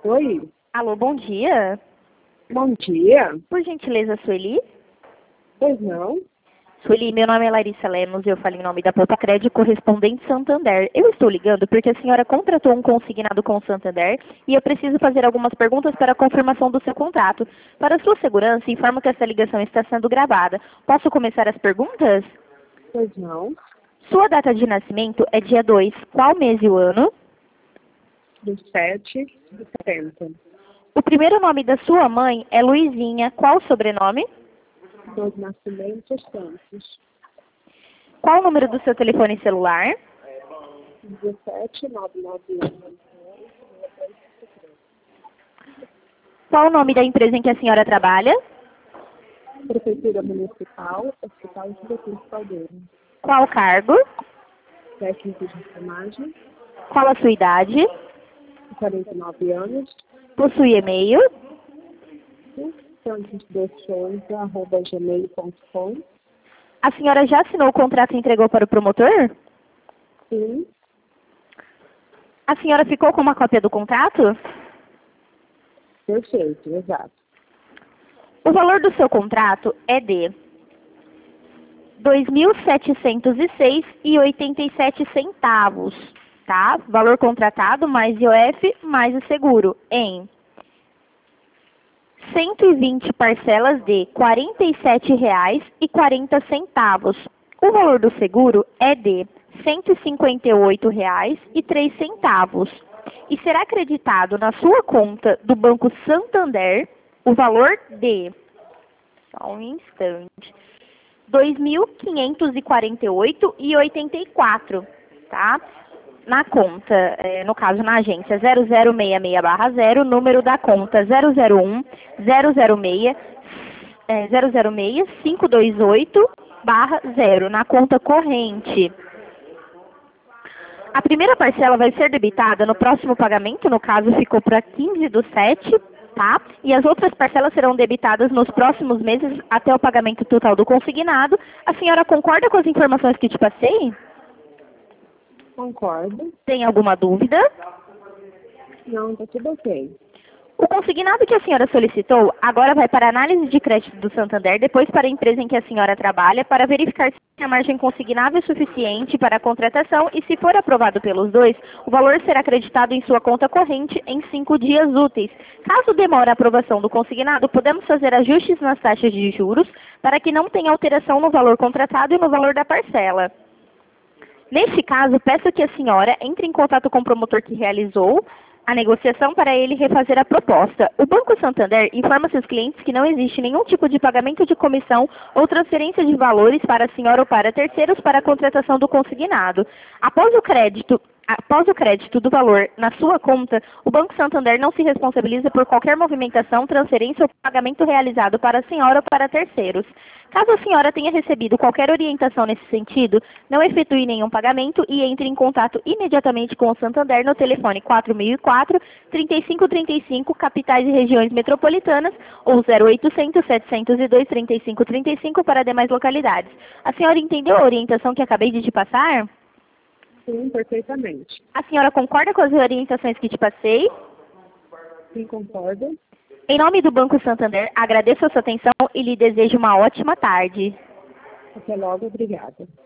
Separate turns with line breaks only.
Oi,
Alô, bom dia.
bom dia.
Por gentileza, Sueli?
Pois não?
Sueli, meu nome é Larissa Lemos e eu falo em nome da Potacred Correspondente Santander. Eu estou ligando porque a senhora contratou um consignado com o Santander e eu preciso fazer algumas perguntas para a confirmação do seu contrato. Para sua segurança, informo que essa ligação está sendo gravada. Posso começar as perguntas?
Pois não.
Sua data de nascimento é dia 2. Qual mês e o ano?
Do 7 de 70.
O primeiro nome da sua mãe é Luizinha. Qual o sobrenome?
Dois nascimentos Santos.
Qual o número do seu telefone celular?
17 991.
Qual o nome da empresa em que a senhora trabalha?
Prefeitura Municipal, Hospital de Beatriz Caldeira.
Qual o cargo?
Técnico de enfermagem,
Qual a sua idade?
49 anos.
Possui e-mail?
santos2souza@gmail.com.
A senhora já assinou o contrato e entregou para o promotor?
Sim,
A senhora ficou com uma cópia do contrato?
perfeito, exato.
O valor do seu contrato é de R$ 2.706,87, tá? Valor contratado mais IOF mais o seguro em 120 parcelas de R$ 47,40. O valor do seguro é de R$ 158,03 e será acreditado na sua conta do Banco Santander o valor de, só um instante, R$ 2.548,84, tá? Na conta, no caso na agência 0066/0, número da conta 001-006-528/0, na conta corrente. A primeira parcela vai ser debitada no próximo pagamento, no caso ficou para 15/7, tá? E as outras parcelas serão debitadas nos próximos meses até o pagamento total do consignado. A senhora concorda com as informações que te passei?
Concordo.
Tem alguma dúvida?
Não, está tudo ok.
O consignado que a senhora solicitou agora vai para a análise de crédito do Santander, depois para a empresa em que a senhora trabalha, para verificar se a margem consignável é suficiente para a contratação e, se for aprovado pelos dois, o valor será acreditado em sua conta corrente em 5 dias úteis. Caso demore a aprovação do consignado, podemos fazer ajustes nas taxas de juros para que não tenha alteração no valor contratado e no valor da parcela. Neste caso, peço que a senhora entre em contato com o promotor que realizou a negociação para ele refazer a proposta. O Banco Santander informa seus clientes que não existe nenhum tipo de pagamento de comissão ou transferência de valores para a senhora ou para terceiros para a contratação do consignado. Após o crédito do valor na sua conta, o Banco Santander não se responsabiliza por qualquer movimentação, transferência ou pagamento realizado para a senhora ou para terceiros. Caso a senhora tenha recebido qualquer orientação nesse sentido, não efetue nenhum pagamento e entre em contato imediatamente com o Santander no telefone 4004-3535, capitais e regiões metropolitanas, ou 0800-702-3535 para demais localidades. A senhora entendeu a orientação que acabei de te passar?
Sim, perfeitamente.
A senhora concorda com as orientações que te passei?
Sim, concordo.
Em nome do Banco Santander, agradeço a sua atenção e lhe desejo uma ótima tarde.
Até logo, obrigada.